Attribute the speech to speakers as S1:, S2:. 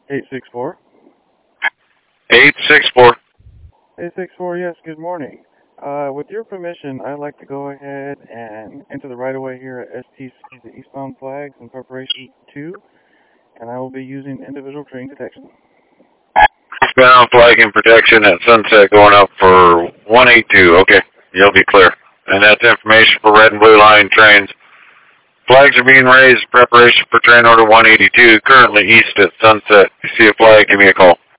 S1: 864.
S2: 864.
S1: 864, yes, good morning. With your permission, I'd like to go ahead and enter the right-of-way here at STC, the eastbound flags in preparation 2, and I will be using individual train detection.
S2: Eastbound flag and protection at Sunset going up for 182. Okay, you'll be clear. And that's information for red and blue line trains. Flags are being raised in preparation for train order 182, currently east at Sunset. If you see a flag, give me a call.